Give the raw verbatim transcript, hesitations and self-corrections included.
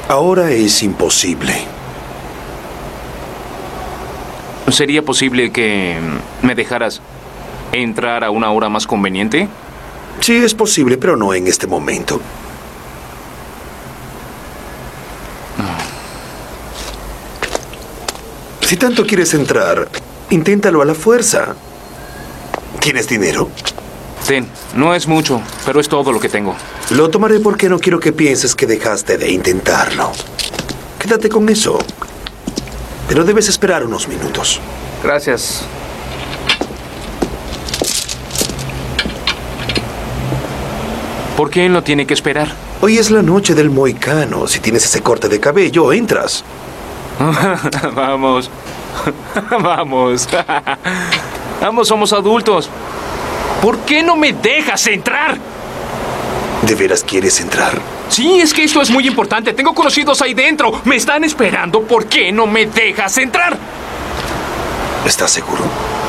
Ahora es imposible. ¿Sería posible que me dejaras entrar a una hora más conveniente? Sí, es posible, pero no en este momento. Si tanto quieres entrar, inténtalo a la fuerza. ¿Tienes dinero? Ten, no es mucho, pero es todo lo que tengo. Lo tomaré porque no quiero que pienses que dejaste de intentarlo. Quédate con eso. Pero debes esperar unos minutos. Gracias. ¿Por qué él no tiene que esperar? Hoy es la noche del mohicano. Si tienes ese corte de cabello, entras. Vamos. Vamos. Vamos, somos adultos. ¿Por qué no me dejas entrar? ¿De veras quieres entrar? Sí, es que esto es muy importante. Tengo conocidos ahí dentro. Me están esperando. ¿Por qué no me dejas entrar? ¿Estás seguro?